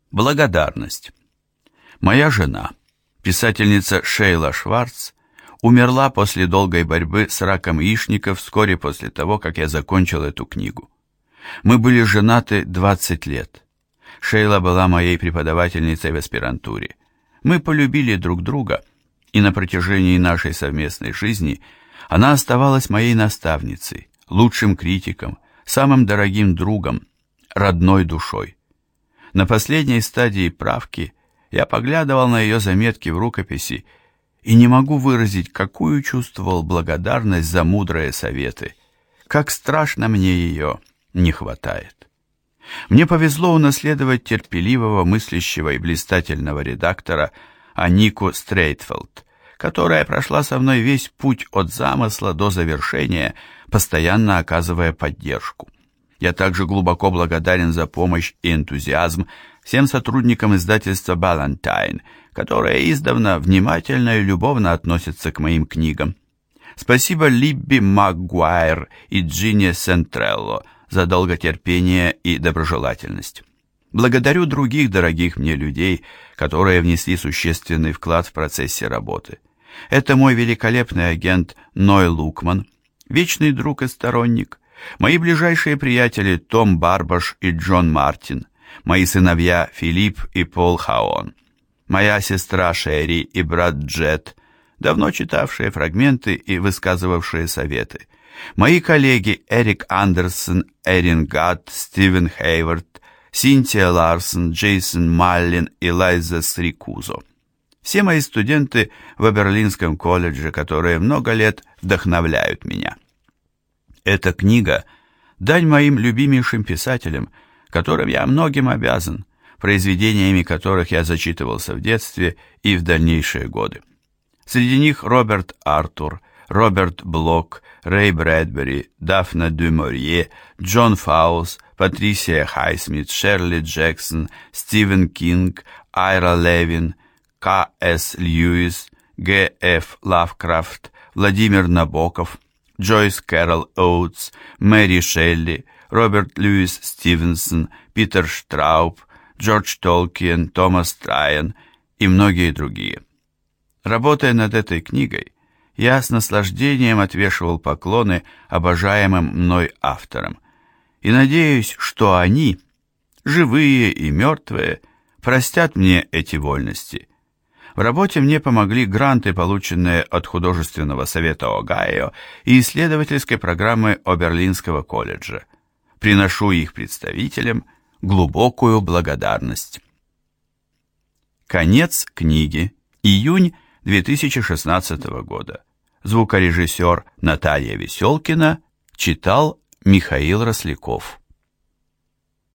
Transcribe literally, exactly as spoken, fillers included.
Благодарность. Моя жена, писательница Шейла Шварц, умерла после долгой борьбы с раком яичников вскоре после того, как я закончил эту книгу. Мы были женаты двадцать лет. Шейла была моей преподавательницей в аспирантуре. Мы полюбили друг друга, и на протяжении нашей совместной жизни она оставалась моей наставницей, лучшим критиком, самым дорогим другом, родной душой. На последней стадии правки я поглядывал на ее заметки в рукописи и не могу выразить, какую чувствовал благодарность за мудрые советы, как страшно мне ее не хватает. Мне повезло унаследовать терпеливого, мыслящего и блистательного редактора Анику Стрейтфелд, которая прошла со мной весь путь от замысла до завершения, постоянно оказывая поддержку. Я также глубоко благодарен за помощь и энтузиазм всем сотрудникам издательства «Балантайн», которые издавна внимательно и любовно относятся к моим книгам. Спасибо Либби Макгуайр и Джинни Сентрелло за долготерпение и доброжелательность. Благодарю других дорогих мне людей, которые внесли существенный вклад в процессе работы. Это мой великолепный агент Ной Лукман, вечный друг и сторонник, мои ближайшие приятели Том Барбаш и Джон Мартин, мои сыновья Филипп и Пол Хаон, моя сестра Шерри и брат Джет, давно читавшие фрагменты и высказывавшие советы, мои коллеги Эрик Андерсон, Эрин Гатт, Стивен Хейвард, Синтия Ларсон, Джейсон Маллин и Лайза Срикузо. Все мои студенты в Берлинском колледже, которые много лет вдохновляют меня. Эта книга – дань моим любимейшим писателям, которым я многим обязан, произведениями которых я зачитывался в детстве и в дальнейшие годы. Среди них Роберт Артур, Роберт Блок, Рэй Брэдбери, Дафна дю Морье, Джон Фаулс, Патрисия Хайсмит, Шерли Джексон, Стивен Кинг, Айра Левин, К С Льюис, Г Ф Лавкрафт, Владимир Набоков, Джойс Кэрол Оутс, Мэри Шелли, Роберт Льюис Стивенсон, Питер Штрауб, Джордж Толкиен, Томас Трайан и многие другие. Работая над этой книгой, я с наслаждением отвешивал поклоны обожаемым мной авторам и надеюсь, что они, живые и мертвые, простят мне эти вольности. В работе мне помогли гранты, полученные от Художественного совета Огайо и исследовательской программы Оберлинского колледжа. Приношу их представителям глубокую благодарность. Конец книги. Июнь две тысячи шестнадцатого года. Звукорежиссер Наталья Веселкина читал Михаил Росляков.